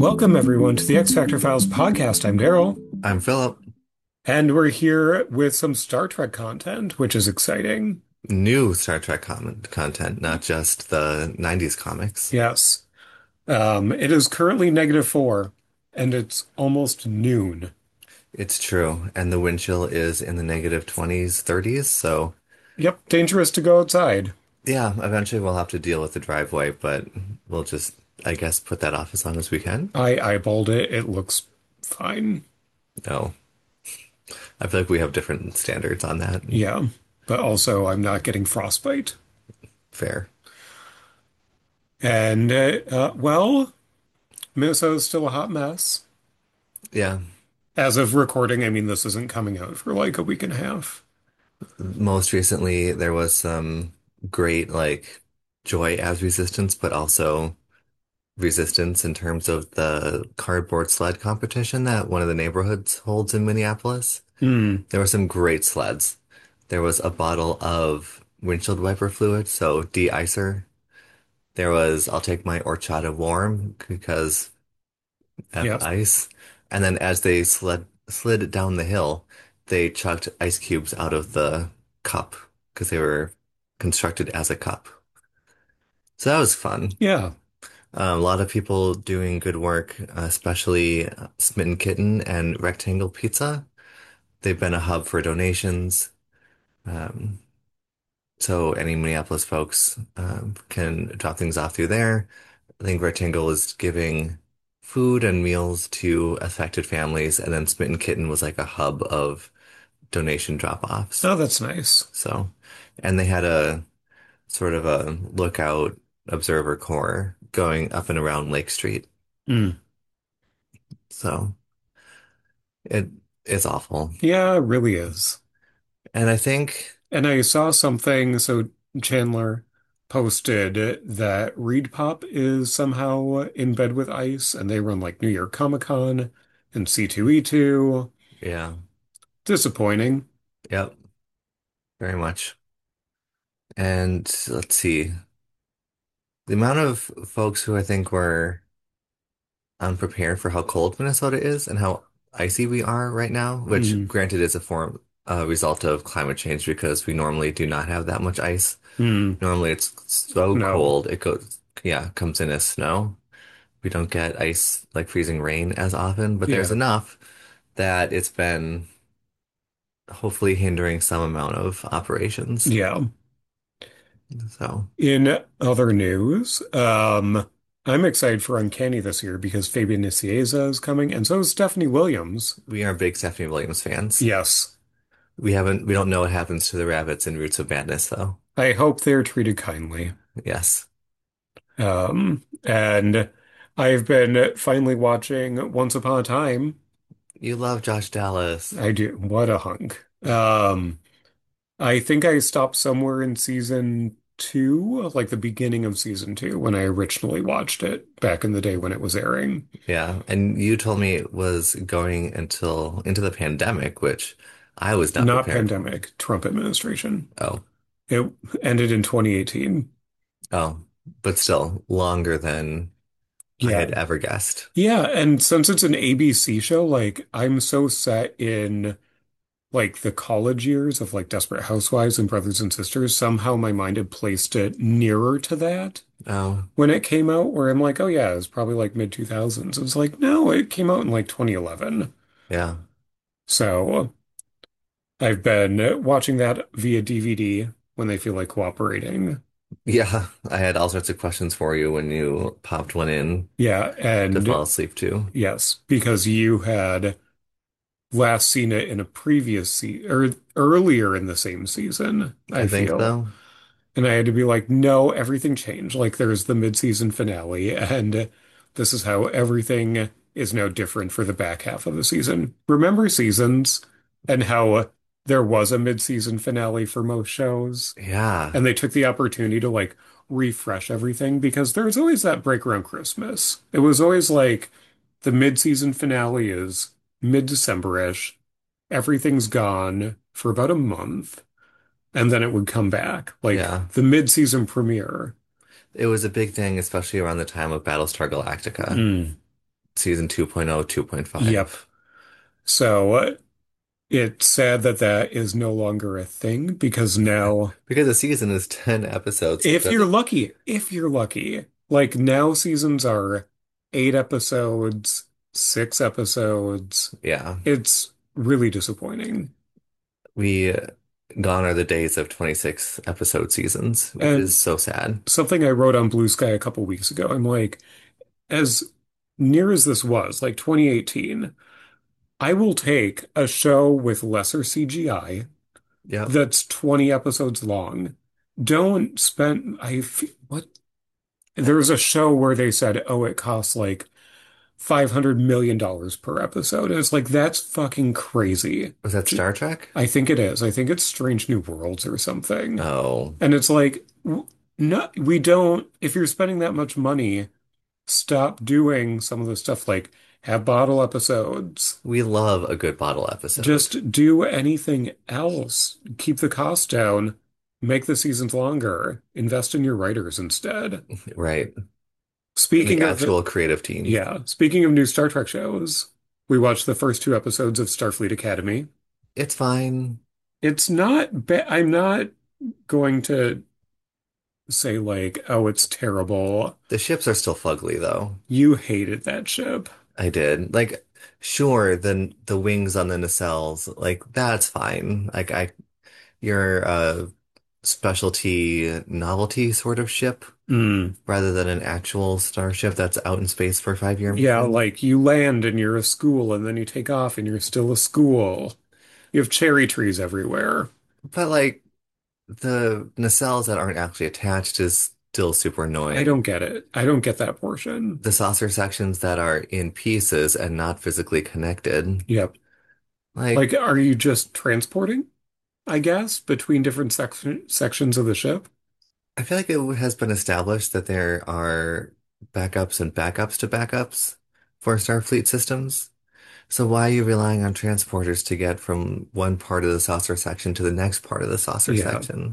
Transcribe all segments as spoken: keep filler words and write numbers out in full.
Welcome, everyone, to the X Factor Files podcast. I'm Daryl, I'm Philip. and we're here with some Star Trek content, which is exciting. New Star Trek com content, not just the nineties comics. Yes. Um, it is currently negative four, and it's almost noon. It's true. And the wind chill is in the negative twenties, thirties. So, Yep, dangerous to go outside. yeah, eventually we'll have to deal with the driveway, but we'll just, I guess, put that off as long as we can. I eyeballed it. It looks fine. No, I feel like we have different standards on that. Yeah, but also I'm not getting frostbite. Fair. And, uh, uh, well, Minnesota's still a hot mess. Yeah. As of recording, I mean, this isn't coming out for like a week and a half. Most recently, there was some great, like, joy as resistance, but also resistance in terms of the cardboard sled competition that one of the neighborhoods holds in Minneapolis. Hmm. There were some great sleds. There was a bottle of windshield wiper fluid, so de-icer. There was I'll take my horchata warm because F Yep. ice. And then as they slid slid down the hill, they chucked ice cubes out of the cup because they were constructed as a cup. So that was fun. Yeah. Um, a lot of people doing good work, uh, especially uh, Smitten Kitten and Rectangle Pizza. They've been a hub for donations. Um, so any Minneapolis folks um, can drop things off through there. I think Rectangle is giving food and meals to affected families, and then Smitten Kitten was like a hub of donation drop-offs. Oh, that's nice. So, and they had a sort of a lookout observer corps going up and around Lake Street. Mm. So. It is awful. Yeah, it really is. And I think, And I saw something, so Chandler posted that Reed Pop is somehow in bed with ICE and they run like New York Comic Con and C two E two. yeah, Disappointing. yep, very much. And let's see, the amount of folks who I think were unprepared for how cold Minnesota is and how icy we are right now, which Mm. granted is a form, a result of climate change because we normally do not have that much ice. Mm. Normally it's so No. cold, it goes, yeah, comes in as snow. We don't get ice like freezing rain as often, but there's Yeah. enough that it's been hopefully hindering some amount of operations. Yeah. So In other news, um, I'm excited for Uncanny this year because Fabian Nicieza is coming, and so is Stephanie Williams. we are big Stephanie Williams fans. Yes. We haven't, we don't know what happens to the rabbits in Roots of Madness, though. I hope they're treated kindly. Yes. Um, and I've been finally watching Once Upon a Time. You love Josh Dallas. I do. What a hunk. Um, I think I stopped somewhere in season two, like the beginning of season two, when I originally watched it back in the day when it was airing. Yeah. And you told me it was going until into the pandemic, which I was not Not prepared for. pandemic, Trump administration. Oh, It ended in twenty eighteen. oh, but still longer than I Yeah. had ever guessed. Yeah, and since it's an A B C show, like I'm so set in like the college years of like Desperate Housewives and Brothers and Sisters, somehow my mind had placed it nearer to that Oh, when it came out, where I'm like, oh yeah, it was probably like mid two thousands. It was like, no, it came out in like twenty eleven. yeah. So I've been watching that via D V D when they feel like cooperating. Yeah. I had all sorts of questions for you when you popped one in Yeah, to and fall asleep to. yes, because you had last seen it in a previous season or earlier in the same season, I I think feel. so. And I had to be like, no, everything changed. Like there's the mid-season finale, and this is how everything is now different for the back half of the season. Remember seasons and how there was a mid-season finale for most shows, Yeah. and they took the opportunity to like refresh everything because there's always that break around Christmas. It was always like the mid-season finale is mid-December-ish. Everything's gone for about a month and then it would come back like Yeah. the mid-season premiere. It was a big thing, especially around the time of Battlestar Galactica. Mm. season two point oh, Yep. two point five. So uh, it's sad that that is no longer a thing because now, Because a season is ten episodes. if Does you're it? lucky, if you're lucky, like now seasons are eight episodes, six episodes. Yeah. It's really disappointing. We gone are the days of twenty-six episode seasons, which is And so sad. something I wrote on Blue Sky a couple weeks ago, I'm like, as near as this was, like twenty eighteen, I will take a show with lesser C G I Yep. that's twenty episodes long. Don't spend, I, f- what? There was a show where they said, oh, it costs like five hundred million dollars per episode. And it's like, that's fucking crazy. Was that J- Star Trek? I think it is. I think it's Strange New Worlds or something. Oh, And it's like, w- no, we don't, if you're spending that much money, stop doing some of the stuff like have bottle episodes. we love a good bottle episode. Just do anything else. Keep the cost down. Make the seasons longer. Invest in your writers instead. Right. And the Speaking of, actual creative team. yeah, speaking of new Star Trek shows, we watched the first two episodes of Starfleet Academy. It's fine. It's not ba I'm not going to say like, oh, it's terrible. The ships are still fugly though. You hated that ship. I did. Like, sure, the the wings on the nacelles, like that's fine. Like I you're a specialty novelty sort of ship Mm. rather than an actual starship that's out in space for a five year Yeah, mission. like you land and you're a school, and then you take off and you're still a school. You have cherry trees everywhere. But like the nacelles that aren't actually attached is still super I annoying. don't get it. I don't get that portion. The saucer sections that are in pieces and not physically connected. Yep. Like, Like, are you just transporting, I guess, between different section sections of the ship? I feel like it has been established that there are backups and backups to backups for Starfleet systems. So why are you relying on transporters to get from one part of the saucer section to the next part of the saucer Yeah. section?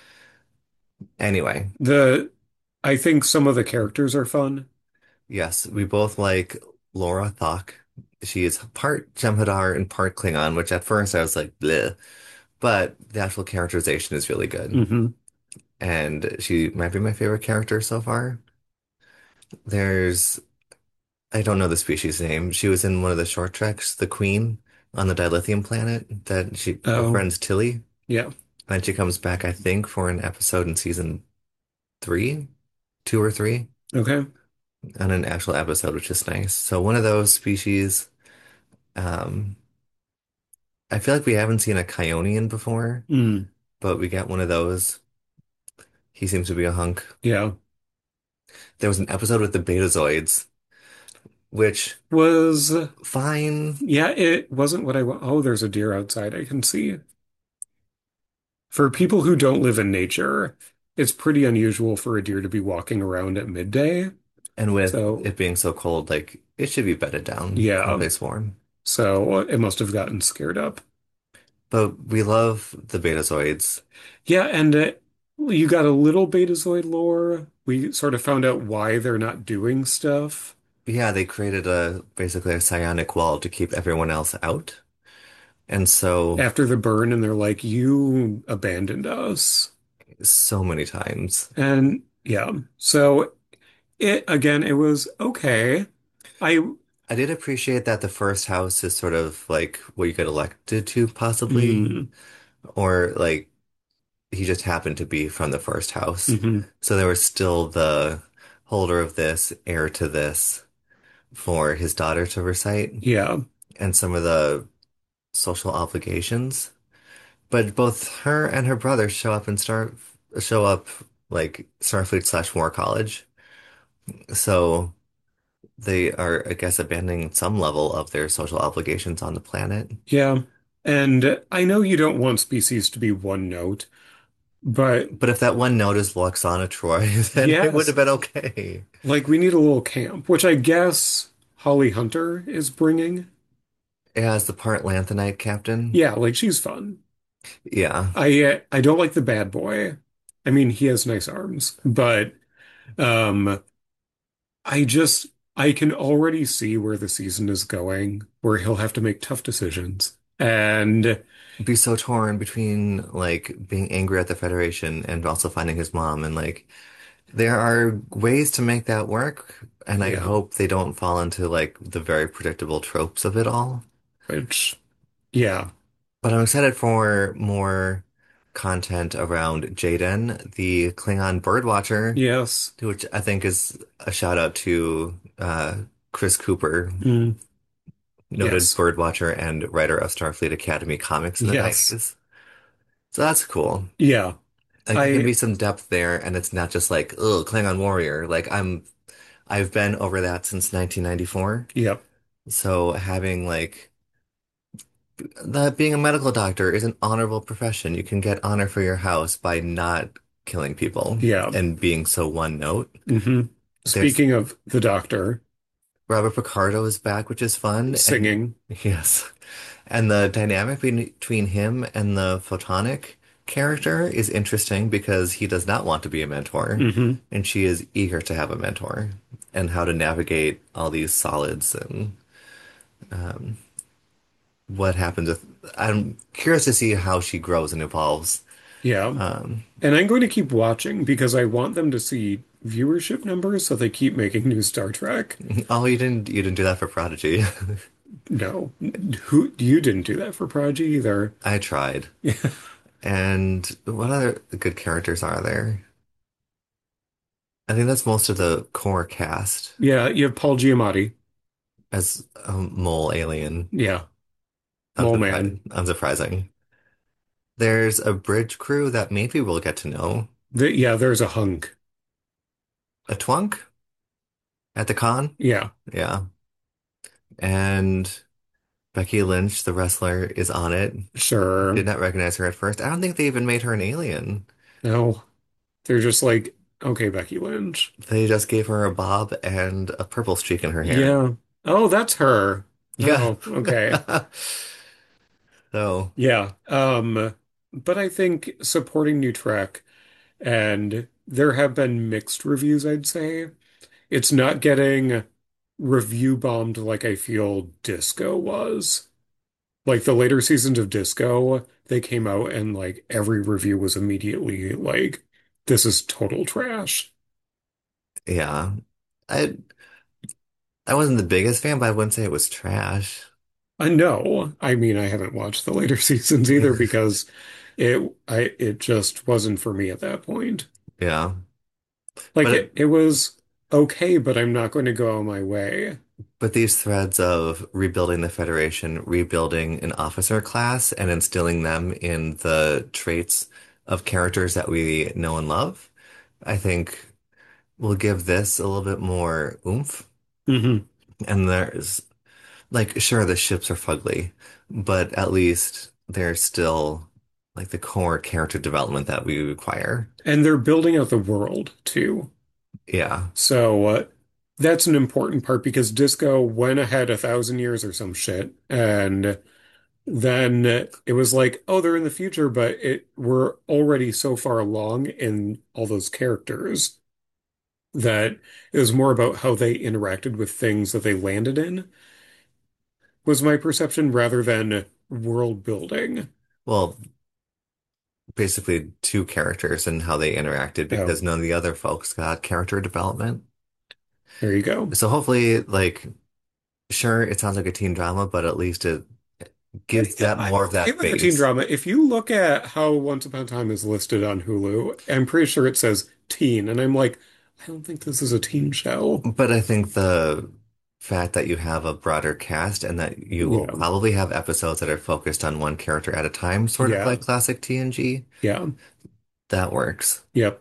Anyway, The I think some of the characters are fun. yes, we both like Laura Thok. She is part Jem'Hadar and part Klingon, which at first I was like, bleh. But the actual characterization is really good. Hmm. And she might be my favorite character so far. There's, I don't know the species name. She was in one of the short treks, the Queen on the Dilithium planet that she Oh, befriends Tilly. yeah. And she comes back, I think, for an episode in season three, two or three, Okay. on an actual episode, which is nice. So one of those species, um, I feel like we haven't seen a Kionian before, Mm, but we got one of those. He seems to be a hunk. yeah. There was an episode with the Betazoids, which Was fine. yeah, it wasn't what I want. Oh, there's a deer outside I can see. For people who don't live in nature, it's pretty unusual for a deer to be walking around at midday. And with So, it being so cold, like it should be bedded down yeah. someplace warm. So it must have gotten scared up. But we love the Betazoids. Yeah, and uh, you got a little Betazoid lore. We sort of found out why they're not doing stuff Yeah, they created a basically a psionic wall to keep everyone else out. And so after the burn, and they're like, you abandoned us. so many times. And yeah, so it again, it was okay. I I did appreciate that the first house is sort of like what you get elected to possibly, mm, or like he just happened to be from the first house. mhm, So there was still the holder of this, heir to this for his daughter to recite, yeah, and some of the social obligations. But both her and her brother show up and start show up like Starfleet slash War College. So they are, I guess, abandoning some level of their social obligations on the planet. yeah. And I know you don't want species to be one note, but But if that one note is Loxana Troy, then it would yes, have been okay. like we need a little camp, which I guess Holly Hunter is bringing. As the part Lanthanite captain. Yeah, like she's fun. Yeah. I uh, I don't like the bad boy. I mean, he has nice arms, but um I just I can already see where the season is going, where he'll have to make tough decisions. And Be so torn between like being angry at the Federation and also finding his mom and like there are ways to make that work, and I yeah, hope they don't fall into like the very predictable tropes of it all. which, yeah, But I'm excited for more content around Jaden, the Klingon birdwatcher, yes, which I think is a shout out to uh, Chris Cooper, mm, noted yes, birdwatcher and writer of Starfleet Academy comics in the yes, nineties. So that's cool. yeah, Like there can I, be some depth there, and it's not just like, oh, Klingon warrior. Like I'm, I've been over that since nineteen ninety-four. yep, So having like that being a medical doctor is an honorable profession. You can get honor for your house by not killing people yeah. and being so one note. hmm There's Speaking of the doctor Robert Picardo is back, which is fun. And singing, yes, and the dynamic be- between him and the photonic character is interesting because he does not want to be a mentor, hmm and she is eager to have a mentor, and how to navigate all these solids and what happens with. I'm curious to see how she grows and evolves. yeah. Um, And I'm going to keep watching because I want them to see viewership numbers so they keep making new Star Trek. oh, you didn't you didn't do that for Prodigy. No, who you didn't do that for Prodigy either. I tried. And what other good characters are there? I think that's most of the core cast Yeah, you have Paul Giamatti. as a mole alien. Yeah, Mole Unsurpri Man. unsurprising. There's a bridge crew that maybe we'll get to know. The, yeah, there's a hunk. A twunk at the con? Yeah, Yeah. And Becky Lynch, the wrestler, is on it. sure. Did not recognize her at first. I don't think they even made her an alien. No, they're just like, okay, Becky Lynch. They just gave her a bob and a purple streak in her hair. Yeah. Oh, that's her. Yeah. Oh, okay. So, Yeah. Um, but I think supporting New Trek, and there have been mixed reviews, I'd say. It's not getting review bombed like I feel Disco was. Like the later seasons of Disco, they came out and like every review was immediately like, this is total trash. yeah. I I wasn't the biggest fan, but I wouldn't say it was trash. I know. I mean, I haven't watched the later seasons either because it I it just wasn't for me at that point. Yeah. Like But it, it, it was okay, but I'm not going to go my way. but these threads of rebuilding the Federation, rebuilding an officer class, and instilling them in the traits of characters that we know and love, I think will give this a little bit more oomph. hmm And there's like, sure, the ships are fugly, but at least there's still like the core character development that we require. And they're building out the world too. Yeah. So uh, that's an important part because Disco went ahead a thousand years or some shit, and then it was like, oh, they're in the future, but it we're already so far along in all those characters that it was more about how they interacted with things that they landed in, was my perception, rather than world building. Well, basically two characters and how they interacted Oh, because none of the other folks got character development. there you go. So hopefully, like, sure, it sounds like a teen drama, but at least it gives Yeah, that I'm more of okay that with the teen base. drama. If you look at how Once Upon a Time is listed on Hulu, I'm pretty sure it says teen, and I'm like, I don't think this is a teen show. But I think the fact that you have a broader cast and that you will Yeah, probably have episodes that are focused on one character at a time, sort of yeah, like classic T N G, yeah, that works. yep.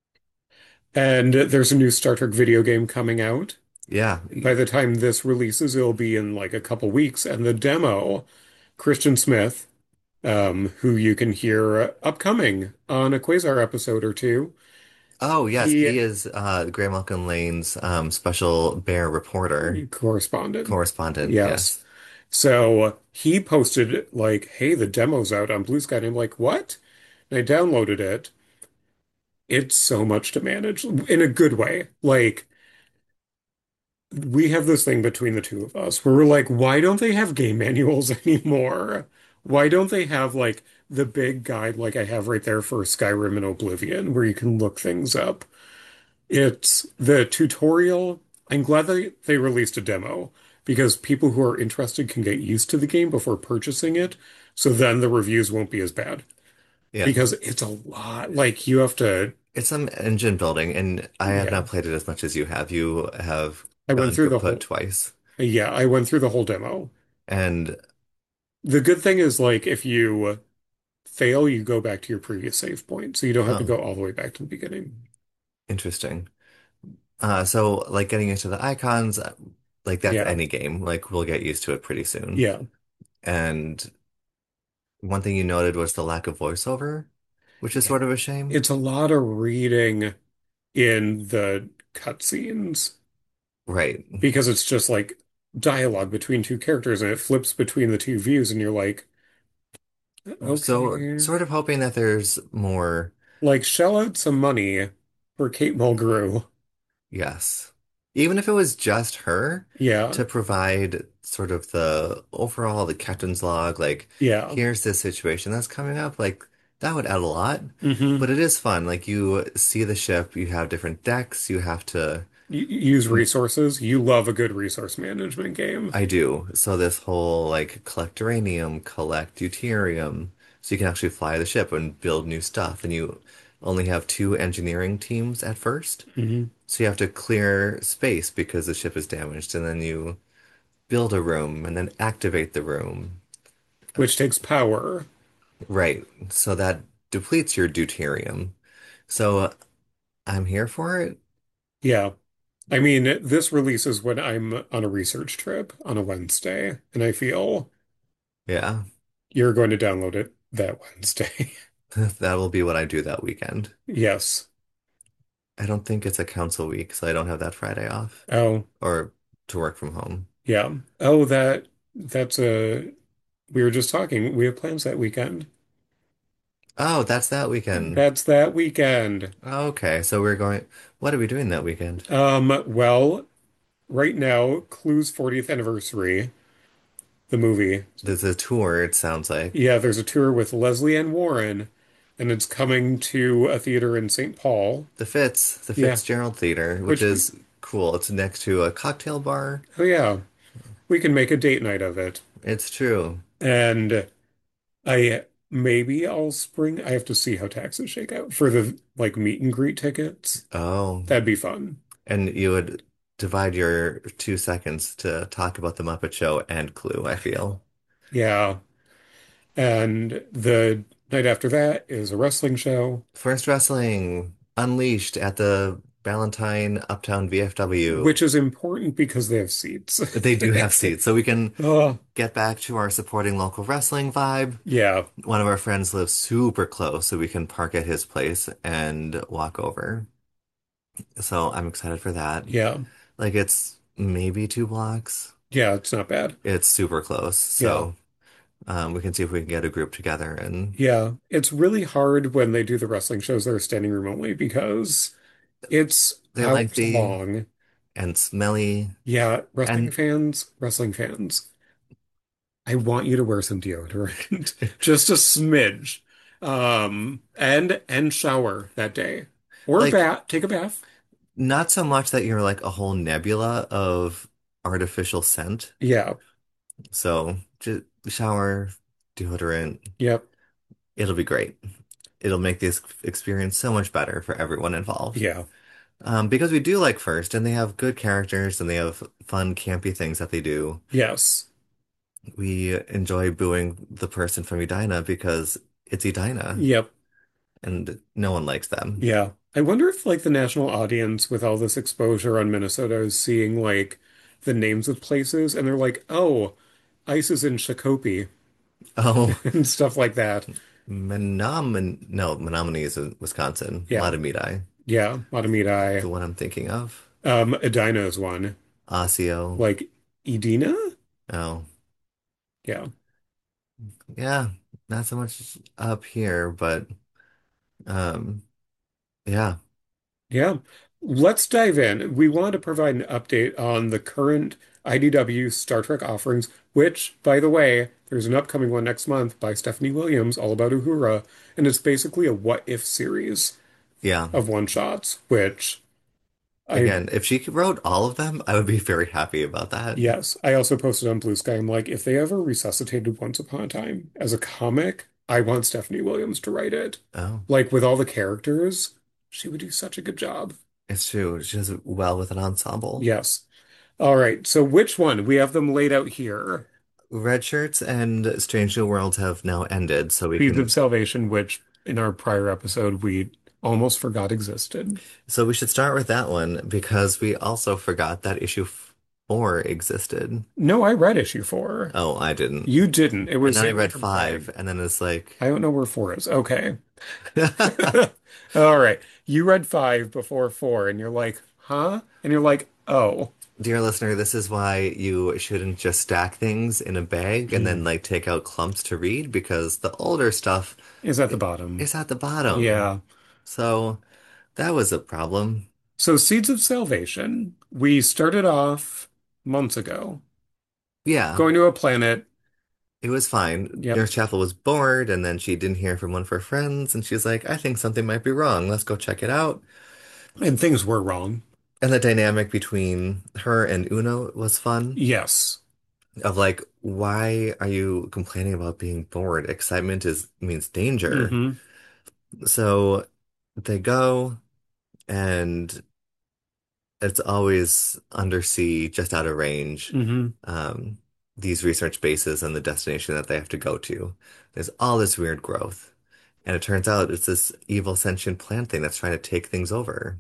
And there's a new Star Trek video game coming out. Yeah. By the time this releases, it'll be in like a couple weeks. And the demo, Christian Smith, um, who you can hear upcoming on a Quasar episode or two, Oh, yes, he he is uh Graham Malcolm Lane's um special bear reporter corresponded. correspondent. Yes. Yes. So he posted like, hey, the demo's out on Blue Sky. And I'm like, what? And I downloaded it. It's so much to manage in a good way. Like, we have this thing between the two of us where we're like, why don't they have game manuals anymore? Why don't they have like the big guide like I have right there for Skyrim and Oblivion where you can look things up? It's the tutorial. I'm glad that they released a demo because people who are interested can get used to the game before purchasing it. So then the reviews won't be as bad Yeah, because it's a lot. Like you have to, it's some engine building, and I have yeah. not played it as much as you have. You have I went gone through the kaput whole, twice. yeah, I went through the whole demo. And The good thing is like if you fail, you go back to your previous save point. So you don't have to oh, go all the way back to the beginning. interesting. Uh, so like getting into the icons, uh, like that's Yeah. any game. Like we'll get used to it pretty soon. Yeah. And one thing you noted was the lack of voiceover, which is Yeah. sort of a shame. It's a lot of reading in the cutscenes Right. because it's just like dialogue between two characters and it flips between the two views and you're like, So okay, sort of hoping that there's more, like shell out some money for Kate Mulgrew. yes. Even if it was just her Yeah. to provide sort of the overall, the captain's log, like Yeah. here's this situation that's coming up, like that would add a lot. hmm But it is fun. Like you see the ship, you have different decks, you have to use resources. You love a good resource management game. I do. So this whole like collect uranium, collect deuterium, so you can actually fly the ship and build new stuff. And you only have two engineering teams at first. hmm So you have to clear space because the ship is damaged, and then you build a room and then activate the room. Which takes power. Right. So that depletes your deuterium. So uh, I'm here for it. Yeah. I mean, this releases when I'm on a research trip on a Wednesday, and I feel Yeah. you're going to download it that Wednesday. That will be what I do that weekend. Yes. I don't think it's a council week, so I don't have that Friday off Oh, or to work from home. yeah. Oh, that that's a we were just talking. We have plans that weekend. Oh, that's that weekend. That's that weekend. Okay, so we're going. What are we doing that weekend? Um, well, right now, Clue's fortieth anniversary, the movie. There's a tour, it sounds like. Yeah, there's a tour with Leslie Ann Warren, and it's coming to a theater in Saint Paul. The Fitz, the Yeah, Fitzgerald Theater, which which, is cool. It's next to a cocktail bar. oh yeah, we can make a date night of it. It's true. And I maybe I'll spring. I have to see how taxes shake out for the like meet and greet tickets. Oh, That'd be fun. and you would divide your two seconds to talk about the Muppet Show and Clue, I feel. Yeah. And the night after that is a wrestling show, First Wrestling Unleashed at the Ballantine Uptown V F W. which is important because they have seats. They do have seats, so we can Oh, get back to our supporting local wrestling vibe. yeah. One of our friends lives super close, so we can park at his place and walk over. So I'm excited for that. Yeah. Like it's maybe two blocks. Yeah, it's not bad. It's super close. Yeah. So um, we can see if we can get a group together and Yeah. It's really hard when they do the wrestling shows that are standing room only because it's they're hours lengthy long. and smelly. Yeah, wrestling And fans, wrestling fans. I want you to wear some deodorant, just a smidge. Um, and and shower that day. Or a like bath, take a bath. not so much that you're like a whole nebula of artificial scent. Yeah. So just shower, deodorant. Yep. It'll be great. It'll make this experience so much better for everyone involved. Yeah. Um, because we do like First, and they have good characters and they have fun, campy things that they do. Yes. We enjoy booing the person from Edina because it's Edina, Yep. and no one likes them. Yeah. I wonder if like the national audience with all this exposure on Minnesota is seeing like the names of places and they're like, oh, ice is in Shakopee Oh, and stuff like that. Menomin, no, Menominee is in Wisconsin. Yeah. Matamidi, Yeah. the Matamidi. one I'm thinking of. Um, Edina is one. Osseo. Like Edina? Oh, Yeah. yeah, not so much up here, but um, yeah. Yeah. Let's dive in. We want to provide an update on the current I D W Star Trek offerings, which, by the way, there's an upcoming one next month by Stephanie Williams, all about Uhura, and it's basically a what if series Yeah. of one-shots, which I, Again, if she wrote all of them, I would be very happy about that. yes, I also posted on Blue Sky. I'm like, if they ever resuscitated Once Upon a Time as a comic, I want Stephanie Williams to write it. Oh, Like with all the characters, she would do such a good job. it's true. She does well with an ensemble. Yes. All right. So which one? We have them laid out here. Red Shirts and Strange New Worlds have now ended, so we Seeds of can Salvation, which in our prior episode we almost forgot existed. so we should start with that one because we also forgot that issue four existed. No, I read issue four. Oh, I didn't. You didn't. It And was then I Saint read Matron five, Plague. and then it's like, I don't know where four is. Okay. All right. You read five before four, and you're like, huh? And you're like, oh, dear listener, this is why you shouldn't just stack things in a bag and then like take out clumps to read because the older stuff is at the bottom. is at the bottom. Yeah. So that was a problem. So Seeds of Salvation, we started off months ago Yeah, going to a planet. it was fine. Yep. Nurse Chapel was bored and then she didn't hear from one of her friends and she's like, I think something might be wrong. Let's go check it out. And things were wrong. And the dynamic between her and Uno was fun. Yes. Of like, why are you complaining about being bored? Excitement is means danger. Hmm. So they go and it's always undersea, just out of range. Hmm. Um, these research bases and the destination that they have to go to. There's all this weird growth. And it turns out it's this evil sentient plant thing that's trying to take things over.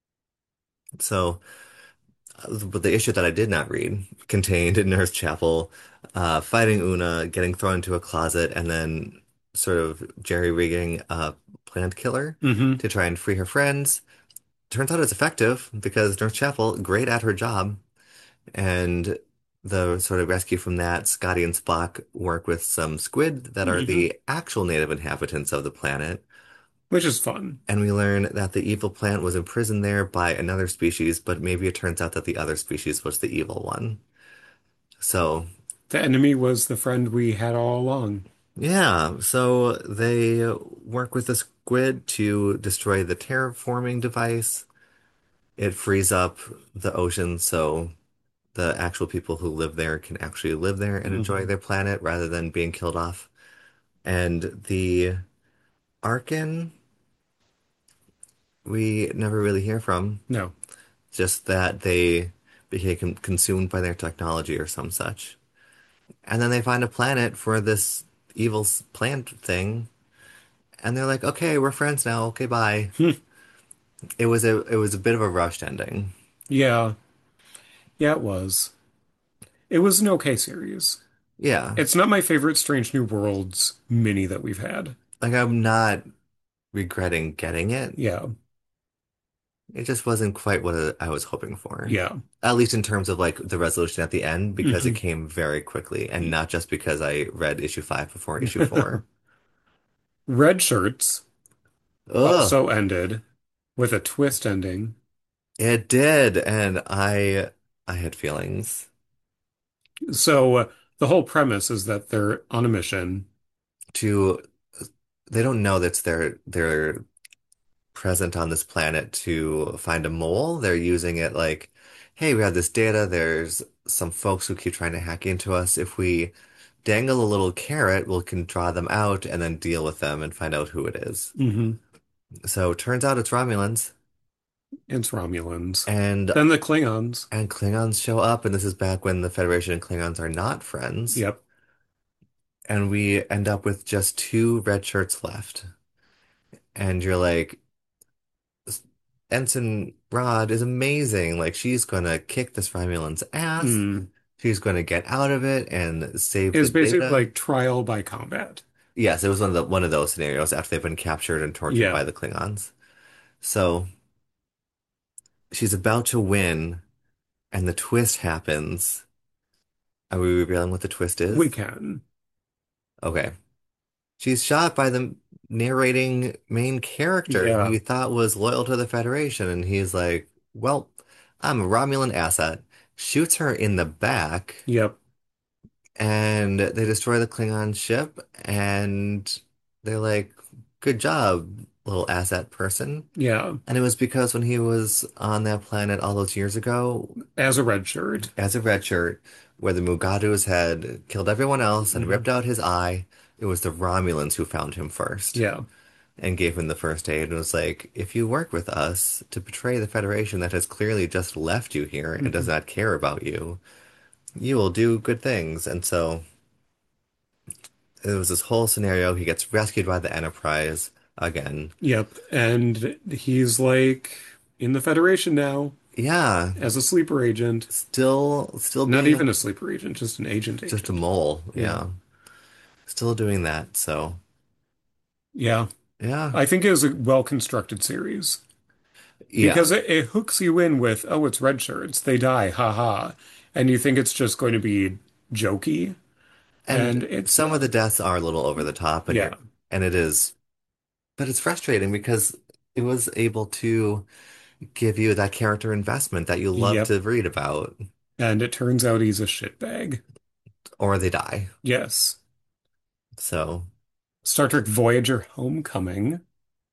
So, uh, but the issue that I did not read contained Nurse Chapel uh, fighting Una, getting thrown into a closet, and then sort of jerry-rigging a plant killer Hmm. to try and free her friends. Turns out it's effective because Nurse Chapel, great at her job, and the sort of rescue from that, Scotty and Spock work with some squid that are Hmm. the actual native inhabitants of the planet. Which is fun. And we learn that the evil plant was imprisoned there by another species, but maybe it turns out that the other species was the evil one. So, The enemy was the friend we had all along. yeah, so they work with the squid to destroy the terraforming device. It frees up the ocean so the actual people who live there can actually live there and enjoy Hmm. their planet rather than being killed off. And the Arkin, we never really hear from, No. just that they became con- consumed by their technology or some such. And then they find a planet for this evil s- plant thing, and they're like, "Okay, we're friends now. Okay, bye." It was a it was a bit of a rushed ending. Yeah. Yeah, it was. It was an okay series. Yeah, It's not my favorite Strange New Worlds mini that we've had. like I'm not regretting getting it. Yeah. It just wasn't quite what I was hoping for. Yeah. At least in terms of like the resolution at the end, because it Hmm. came very quickly and not just because I read issue five before issue four. Red Shirts Ugh, also ended with a twist ending. it did. And I I had feelings So uh, the whole premise is that they're on a mission. to they don't know that they're they're present on this planet to find a mole. They're using it like, hey, we have this data. There's some folks who keep trying to hack into us. If we dangle a little carrot, we can draw them out and then deal with them and find out who it is. Hmm. So it turns out it's Romulans It's Romulans. and Then the Klingons. and Klingons show up, and this is back when the Federation and Klingons are not friends. Yep. And we end up with just two red shirts left. And you're like, Ensign Rod is amazing. Like she's gonna kick this Romulan's ass. Mm. She's gonna get out of it and It save the was basically data. like trial by combat. Yes, it was one of the one of those scenarios after they've been captured and tortured Yeah. by the Klingons. So she's about to win, and the twist happens. Are we revealing what the twist We is? can. Okay. She's shot by the narrating main character who Yeah. you thought was loyal to the Federation, and he's like, "Well, I'm a Romulan asset." Shoots her in the back, Yep. and they destroy the Klingon ship, and they're like, "Good job, little asset person." Yeah. And it was because when he was on that planet all those years ago, As a red shirt. as a red shirt, where the Mugadus had killed everyone else and Hmm. ripped out his eye, it was the Romulans who found him first Yeah. and gave him the first aid and was like, if you work with us to betray the Federation that has clearly just left you here and does Hmm. not care about you, you will do good things. And so it was this whole scenario. He gets rescued by the Enterprise again. Yep. And he's like in the Federation now Yeah, as a sleeper agent. still, still Not being a, even a sleeper agent, just an agent just a agent. mole. Yeah. Yeah, still doing that. So Yeah. yeah, I think it was a well-constructed series yeah. because it, it hooks you in with, oh, it's red shirts. They die. Ha ha. And you think it's just going to be jokey, And and it's some of the not. deaths are a little over the top, and Yeah. you're, and it is, but it's frustrating because it was able to give you that character investment that you love Yep. to read about, And it turns out he's a shitbag. or they die. Yes. So Star Trek Voyager Homecoming,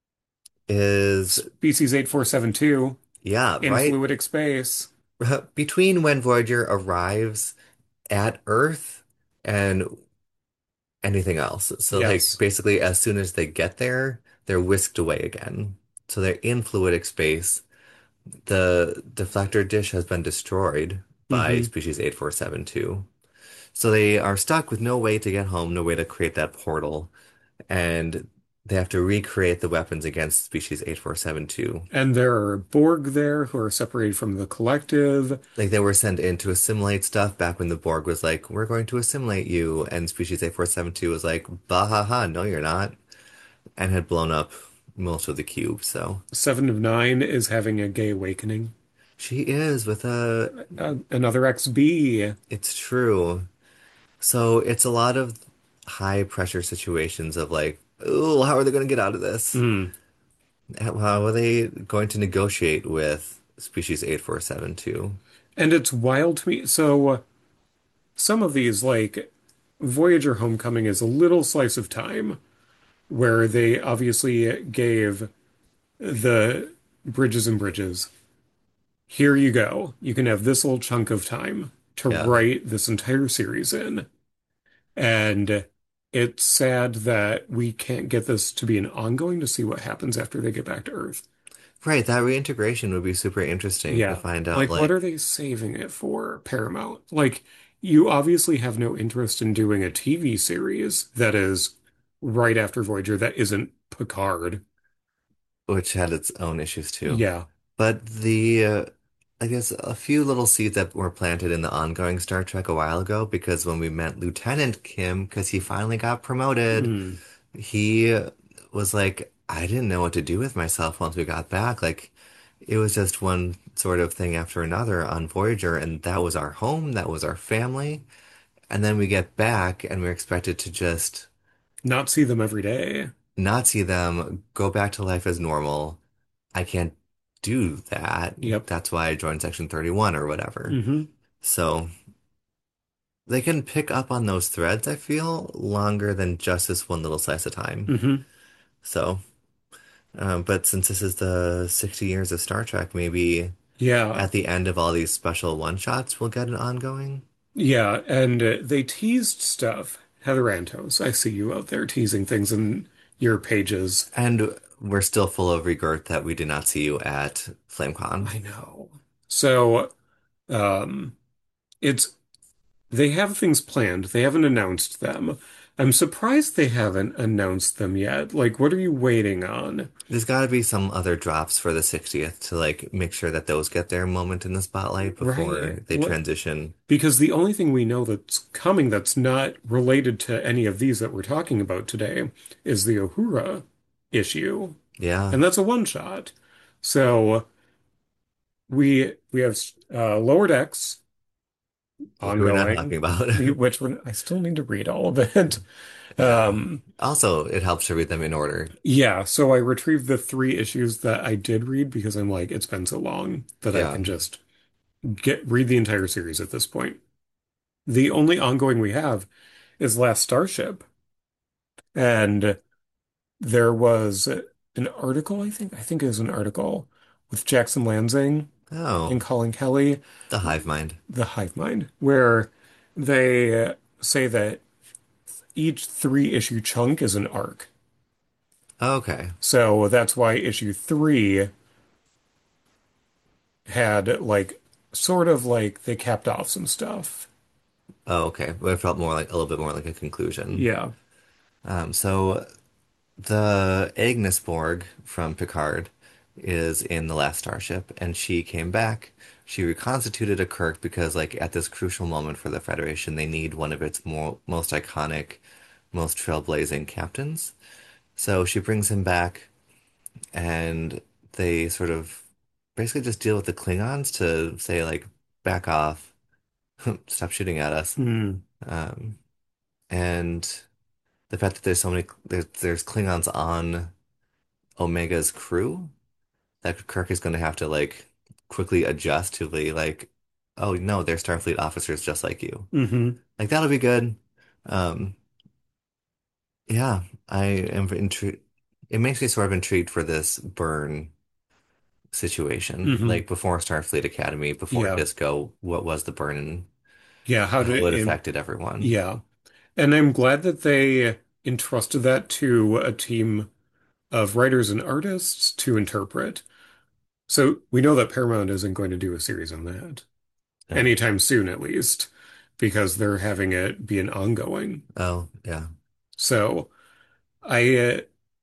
is, Species eight four seven two yeah, in right fluidic space. between when Voyager arrives at Earth and anything else. So like Yes. basically as soon as they get there, they're whisked away again. So they're in fluidic space. The deflector dish has been destroyed by Hmm. species eight four seven two. So they are stuck with no way to get home, no way to create that portal, and they have to recreate the weapons against species eight four seven two. And there are Borg there who are separated from the collective. Like they were sent in to assimilate stuff back when the Borg was like, "We're going to assimilate you," and species eight four seven two was like, "Bah ha ha, no, you're not," and had blown up most of the cube. So Seven of Nine is having a gay awakening. she is with a, Uh, another X B. it's true. So it's a lot of high pressure situations of like, oh, how are they going to get out of this? Mm. How are they going to negotiate with species eight four seven two? And it's wild to me. So uh, some of these, like Voyager Homecoming, is a little slice of time where they obviously gave the Bridges and Bridges, here you go. You can have this little chunk of time to Yeah. write this entire series in. And it's sad that we can't get this to be an ongoing to see what happens after they get back to Earth. Right, that reintegration would be super interesting to Yeah. find out Like, what are like they saving it for, Paramount? Like, you obviously have no interest in doing a T V series that is right after Voyager that isn't Picard. which had its own issues too. Yeah. But the uh, I guess a few little seeds that were planted in the ongoing Star Trek a while ago because when we met Lieutenant Kim, because he finally got promoted, Mm. he was like, I didn't know what to do with myself once we got back. Like, it was just one sort of thing after another on Voyager, and that was our home, that was our family. And then we get back, and we're expected to just Not see them every day. not see them, go back to life as normal. I can't do that. Yep. That's why I joined Section thirty-one or whatever. Hmm. So they can pick up on those threads, I feel, longer than just this one little slice of time. Hmm. So. Um, but since this is the sixty years of Star Trek, maybe Yeah. at the end of all these special one-shots, we'll get an ongoing. Yeah. And uh, they teased stuff. Heather Antos, I see you out there teasing things in your pages. And we're still full of regret that we did not see you at FlameCon. I know. So, um, it's they have things planned. They haven't announced them. I'm surprised they haven't announced them yet. Like, what are you waiting on? There's got to be some other drops for the sixtieth to like make sure that those get their moment in the spotlight Right. before they L- transition. Because the only thing we know that's coming that's not related to any of these that we're talking about today is the Uhura issue. Yeah. And that's a one shot. So we we have uh, Lower Decks, which we're not ongoing, talking about. which one I still need to read all of it. Yeah. Um, Also, it helps to read them in order. yeah, so I retrieved the three issues that I did read because I'm like, it's been so long that I Yeah. can just get read the entire series at this point. The only ongoing we have is Last Starship, and there was an article, I think, I think it was an article with Jackson Lansing Oh, and Colin Kelly, the hive mind. the Hive Mind, where they say that each three issue chunk is an arc. Okay. So that's why issue three had like sort of like they capped off some stuff. Oh, okay. But it felt more like a little bit more like a conclusion. Yeah. Um, so the Agnes Borg from Picard is in the last starship, and she came back. She reconstituted a Kirk because, like, at this crucial moment for the Federation, they need one of its more most iconic, most trailblazing captains. So she brings him back, and they sort of basically just deal with the Klingons to say, like, back off, stop shooting at us. Hmm. Um, and the fact that there's so many, there's, there's Klingons on Omega's crew that Kirk is going to have to like quickly adjust to the like, oh no, they're Starfleet officers just like you. Hmm. Like that'll be good. Um, yeah, I am intrigued. It makes me sort of intrigued for this burn situation. Hmm. Like before Starfleet Academy, before Yeah. Disco, what was the burn and Yeah. How how did it it, affected everyone? yeah. And I'm glad that they entrusted that to a team of writers and artists to interpret. So we know that Paramount isn't going to do a series on that Oh, anytime soon, at least, because they're having it be an ongoing. oh yeah, So I uh,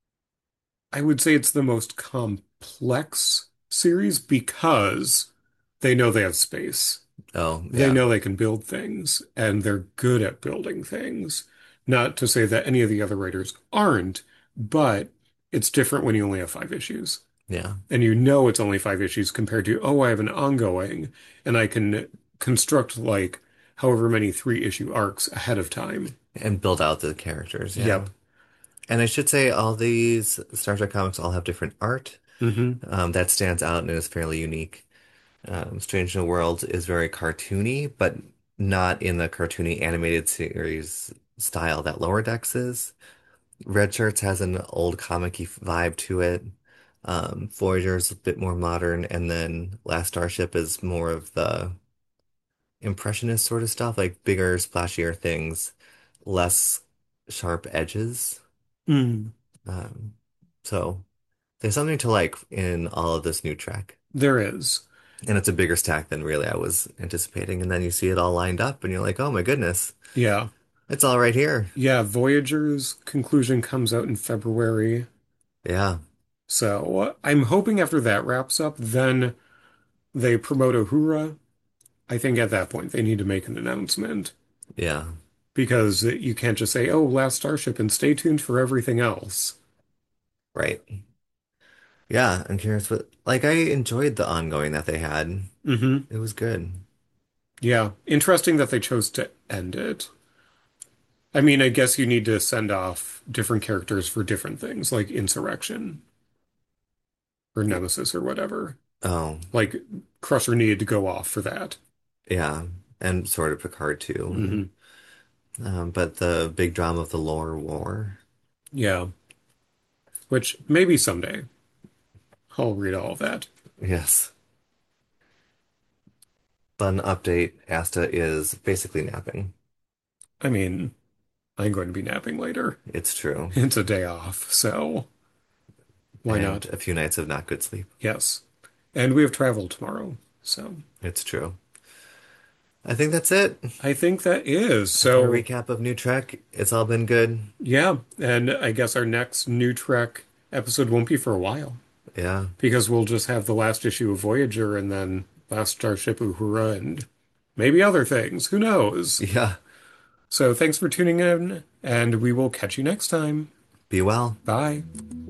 I would say it's the most complex series because they know they have space. oh They yeah, know they can build things, and they're good at building things. Not to say that any of the other writers aren't, but it's different when you only have five issues. yeah, And you know it's only five issues compared to, oh, I have an ongoing, and I can construct like however many three issue arcs ahead of time. and build out the characters. Yeah. Yep. And I should say all these Star Trek comics all have different art Hmm. um, that stands out and is fairly unique. Um, Strange New Worlds is very cartoony, but not in the cartoony animated series style that Lower Decks is. Red Shirts has an old comic-y vibe to it. Um, Voyager's a bit more modern, and then Last Starship is more of the impressionist sort of stuff, like bigger, splashier things, less sharp edges. Mm. Um, so. There's something to like in all of this new Trek. There is. And it's a bigger stack than really I was anticipating. And then you see it all lined up and you're like, oh my goodness, Yeah. it's all right here. Yeah, Voyager's conclusion comes out in February. Yeah, So I'm hoping after that wraps up, then they promote Uhura. I think at that point they need to make an announcement yeah, because you can't just say, oh, Last Starship and stay tuned for everything else. right. Yeah, I'm curious what like I enjoyed the ongoing that they had. Hmm. It was good. Yeah. Interesting that they chose to end it. I mean, I guess you need to send off different characters for different things, like Insurrection or Nemesis or whatever. Oh, Like Crusher needed to go off for that. yeah. And sort of Picard too. Hmm. Um, but the big drama of the lore war. Yeah. Which maybe someday I'll read all of that. Yes. Fun update. Asta is basically napping. I mean, I'm going to be napping later. It's true. It's a day off, so why And not? a few nights of not good sleep. Yes. And we have travel tomorrow, so It's true. I think that's it. I think that is. That's our So, recap of New Trek. It's all been good. yeah, and I guess our next new Trek episode won't be for a while Yeah. because we'll just have the last issue of Voyager and then last Starship Uhura and maybe other things. Who knows? Yeah. So, thanks for tuning in, and we will catch you next time. Be well. Bye.